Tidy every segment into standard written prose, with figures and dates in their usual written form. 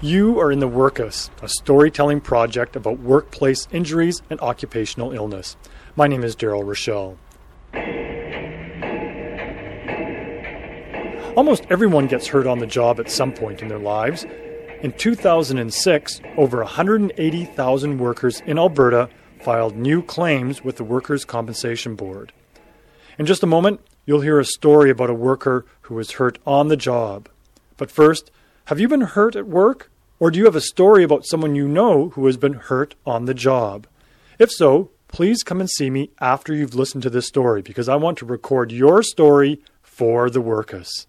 You are in the Workus, a storytelling project about workplace injuries and occupational illness. My name is Daryl Rochelle. Almost everyone gets hurt on the job at some point in their lives. In 2006, over 180,000 workers in Alberta filed new claims with the Workers' Compensation Board. In just a moment, you'll hear a story about a worker who was hurt on the job. But first, have you been hurt at work? Or do you have a story about someone you know who has been hurt on the job? If so, please come and see me after you've listened to this story, because I want to record your story for the Workus.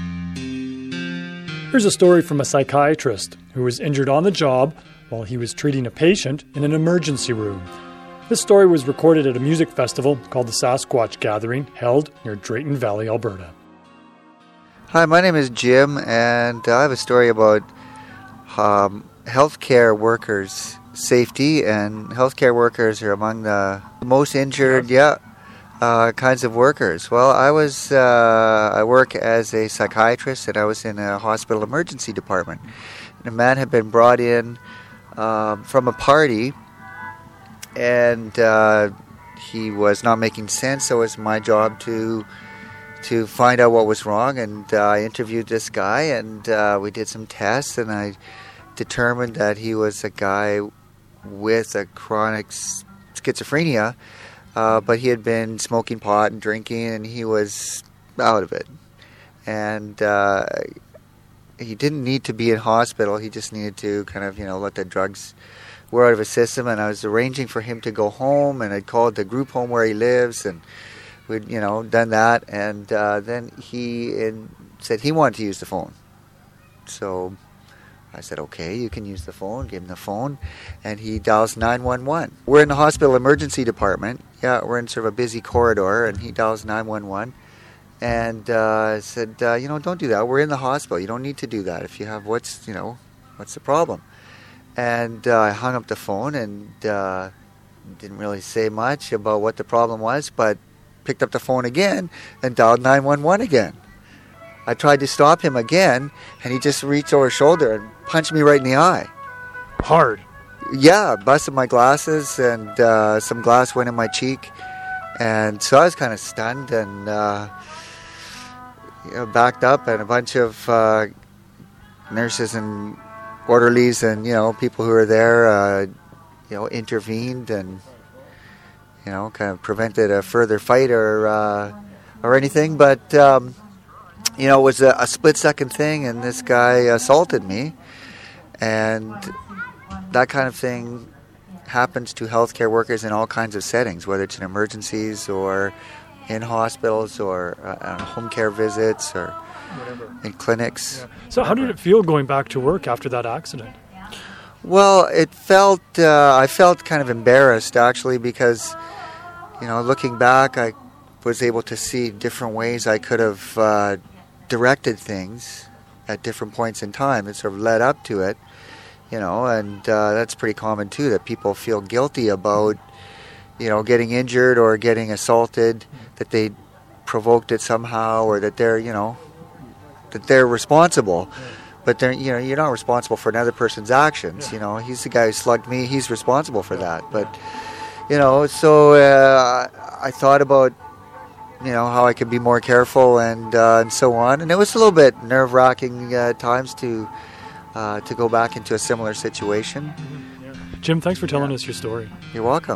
Here's a story from a psychiatrist who was injured on the job while he was treating a patient in an emergency room. This story was recorded at a music festival called the Sasquatch Gathering, held near Drayton Valley, Alberta. Hi, my name is Jim, and I have a story about healthcare workers' safety, and healthcare workers are among the most injured, kinds of workers. Well, I work as a psychiatrist, and I was in a hospital emergency department. And a man had been brought in from a party, and he was not making sense, so it was my job to find out what was wrong, and I interviewed this guy, and we did some tests, and I determined that he was a guy with a chronic schizophrenia, but he had been smoking pot and drinking, and he was out of it. And he didn't need to be in hospital. He just needed to kind of, let the drugs were out of his system. And I was arranging for him to go home, and I'd called the group home where he lives, and we'd, done that. And then he said he wanted to use the phone. So I said, okay, you can use the phone. Gave him the phone, and he dials 911. We're in the hospital emergency department. Yeah, we're in sort of a busy corridor, and he dials 911. And said, don't do that. We're in the hospital. You don't need to do that. If you have, what's the problem? And I hung up the phone and didn't really say much about what the problem was, but picked up the phone again and dialed 911 again. I tried to stop him again, and he just reached over his shoulder and punched me right in the eye. Hard. Yeah, busted my glasses, and some glass went in my cheek. And so I was kind of stunned and backed up, and a bunch of nurses and orderlies and, people who were there, intervened and, kind of prevented a further fight or anything. But it was a split-second thing, and this guy assaulted me. And that kind of thing happens to healthcare workers in all kinds of settings, whether it's in emergencies or in hospitals or on home care visits or in clinics. Yeah. So how did it feel going back to work after that accident? Well, I felt kind of embarrassed, actually, because, looking back, I was able to see different ways I could have directed things at different points in time that sort of led up to it, and that's pretty common too, that people feel guilty about, getting injured or getting assaulted, that they provoked it somehow, or that they're, that they're responsible. But they're, you're not responsible for another person's actions. He's the guy who slugged me. He's responsible for that. But, so I thought about, how I could be more careful and so on. And it was a little bit nerve-wracking at times to go back into a similar situation. Mm-hmm. Yeah. Jim, thanks for telling us your story. You're welcome.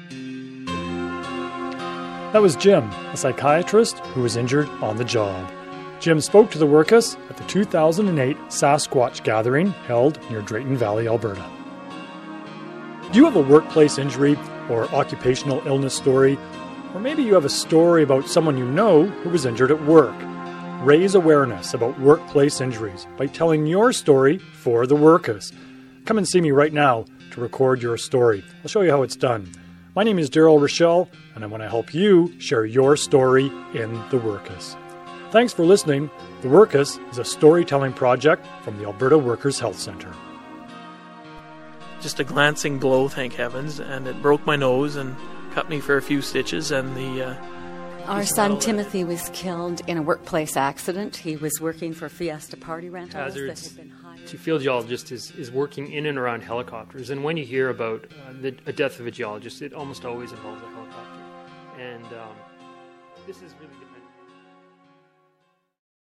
That was Jim, a psychiatrist who was injured on the job. Jim spoke to the Workus at the 2008 Sasquatch Gathering held near Drayton Valley, Alberta. Do you have a workplace injury or occupational illness story? Or maybe you have a story about someone you know who was injured at work. Raise awareness about workplace injuries by telling your story for the Workus. Come and see me right now to record your story. I'll show you how it's done. My name is Daryl Rochelle, and I want to help you share your story in the Workus. Thanks for listening. The Workus is a storytelling project from the Alberta Workers' Health Centre. Just a glancing blow, thank heavens, and it broke my nose and cut me for a few stitches, and our son Timothy was killed in a workplace accident. He was working for Fiesta Party Rentals. Hazards. That had been hired. field geologist is working in and around helicopters. And when you hear about a death of a geologist, it almost always involves a helicopter. And this is really dependent.